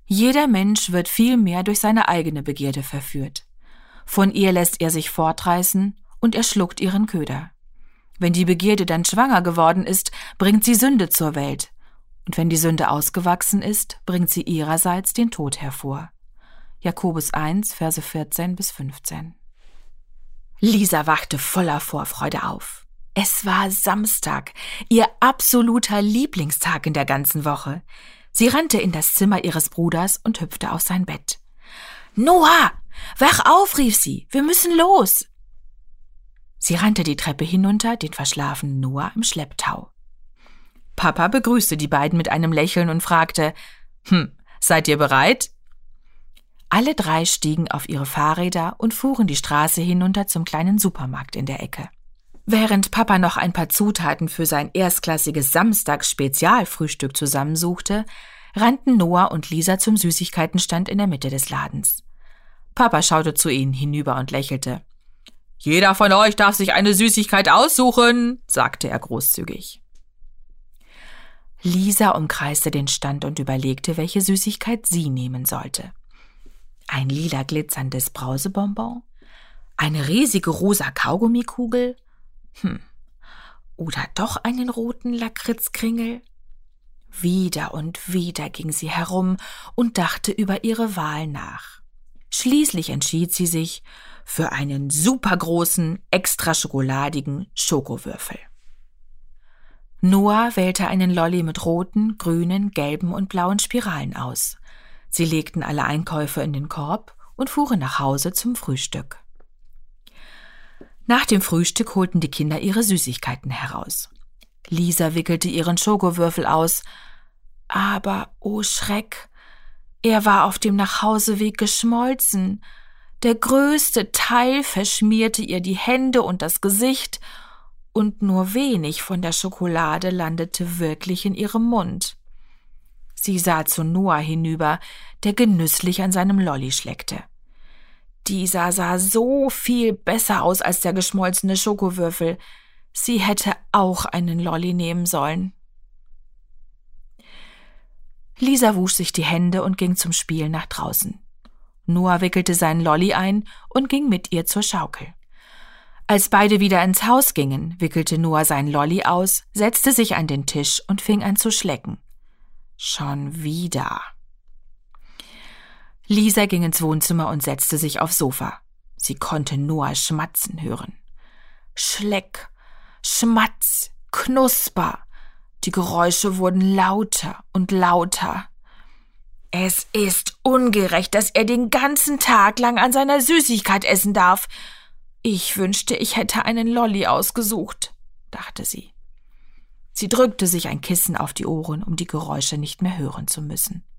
Jeder Mensch wird viel mehr durch seine eigene Begierde verführt. Von ihr lässt er sich fortreißen und er schluckt ihren Köder. Wenn die Begierde dann schwanger geworden ist, bringt sie Sünde zur Welt. Und wenn die Sünde ausgewachsen ist, bringt sie ihrerseits den Tod hervor. Jakobus 1, Verse 14 bis 15. Lisa wachte voller Vorfreude auf. Es war Samstag, ihr absoluter Lieblingstag in der ganzen Woche. Sie rannte in das Zimmer ihres Bruders und hüpfte auf sein Bett. »Noah, wach auf«, rief sie, »wir müssen los!« Sie rannte die Treppe hinunter, den verschlafenen Noah im Schlepptau. Papa begrüßte die beiden mit einem Lächeln und fragte, »Seid ihr bereit?« Alle drei stiegen auf ihre Fahrräder und fuhren die Straße hinunter zum kleinen Supermarkt in der Ecke. Während Papa noch ein paar Zutaten für sein erstklassiges Samstags-Spezialfrühstück zusammensuchte, rannten Noah und Lisa zum Süßigkeitenstand in der Mitte des Ladens. Papa schaute zu ihnen hinüber und lächelte. »Jeder von euch darf sich eine Süßigkeit aussuchen«, sagte er großzügig. Lisa umkreiste den Stand und überlegte, welche Süßigkeit sie nehmen sollte. Ein lila glitzerndes Brausebonbon? Eine riesige rosa Kaugummikugel? Oder doch einen roten Lakritzkringel? Wieder und wieder ging sie herum und dachte über ihre Wahl nach. Schließlich entschied sie sich für einen supergroßen, extra schokoladigen Schokowürfel. Noah wählte einen Lolli mit roten, grünen, gelben und blauen Spiralen aus. Sie legten alle Einkäufe in den Korb und fuhren nach Hause zum Frühstück. Nach dem Frühstück holten die Kinder ihre Süßigkeiten heraus. Lisa wickelte ihren Schokowürfel aus, aber, oh Schreck, er war auf dem Nachhauseweg geschmolzen. Der größte Teil verschmierte ihr die Hände und das Gesicht, und nur wenig von der Schokolade landete wirklich in ihrem Mund. Sie sah zu Noah hinüber, der genüsslich an seinem Lolli schleckte. Dieser sah so viel besser aus als der geschmolzene Schokowürfel. Sie hätte auch einen Lolli nehmen sollen. Lisa wusch sich die Hände und ging zum Spiel nach draußen. Noah wickelte seinen Lolli ein und ging mit ihr zur Schaukel. Als beide wieder ins Haus gingen, wickelte Noah seinen Lolli aus, setzte sich an den Tisch und fing an zu schlecken. Schon wieder. Lisa ging ins Wohnzimmer und setzte sich aufs Sofa. Sie konnte Noah schmatzen hören. Schleck, Schmatz, Knusper. Die Geräusche wurden lauter und lauter. Es ist ungerecht, dass er den ganzen Tag lang an seiner Süßigkeit essen darf. Ich wünschte, ich hätte einen Lolli ausgesucht, dachte sie. Sie drückte sich ein Kissen auf die Ohren, um die Geräusche nicht mehr hören zu müssen.